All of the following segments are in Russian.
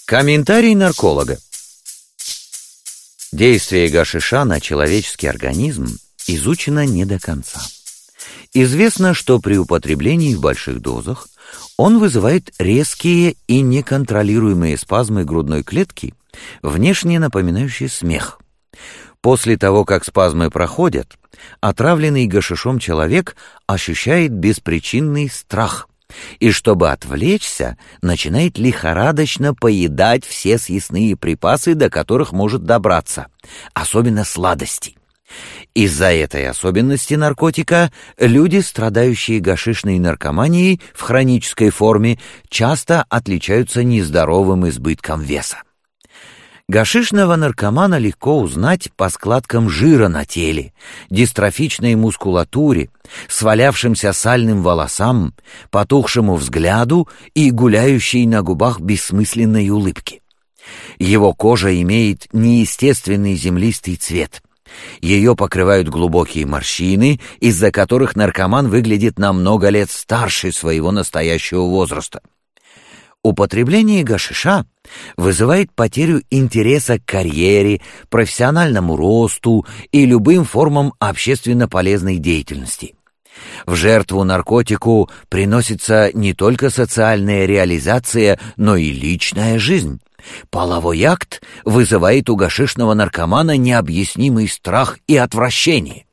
Комментарий нарколога. Действие гашиша на человеческий организм изучено не до конца. Известно, что при употреблении в больших дозах он вызывает резкие и неконтролируемые спазмы грудной клетки, внешне напоминающие смех. После того, как спазмы проходят, отравленный гашишом человек ощущает беспричинный страх, и чтобы отвлечься, начинает лихорадочно поедать все съестные припасы, до которых может добраться, особенно сладости. Из-за этой особенности наркотика люди, страдающие гашишной наркоманией в хронической форме, часто отличаются нездоровым избытком веса. Гашишного наркомана легко узнать по складкам жира на теле, дистрофичной мускулатуре, свалявшимся сальным волосам, потухшему взгляду и гуляющей на губах бессмысленной улыбке. Его кожа имеет неестественный землистый цвет. Ее покрывают глубокие морщины, из-за которых наркоман выглядит на много лет старше своего настоящего возраста. Употребление гашиша вызывает потерю интереса к карьере, профессиональному росту и любым формам общественно полезной деятельности. В жертву наркотику приносится не только социальная реализация, но и личная жизнь. Половой акт вызывает у гашишного наркомана необъяснимый страх и отвращение.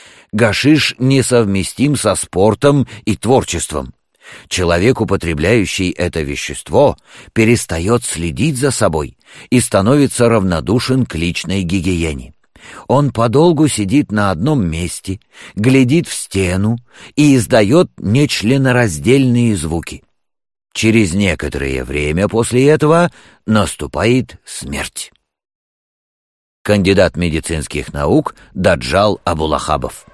Гашиш несовместим со спортом и творчеством. Человек, употребляющий это вещество, перестает следить за собой и становится равнодушен к личной гигиене. Он подолгу сидит на одном месте, глядит в стену и издает нечленораздельные звуки. Через некоторое время после этого наступает смерть. Кандидат медицинских наук Даджал Абулахабов.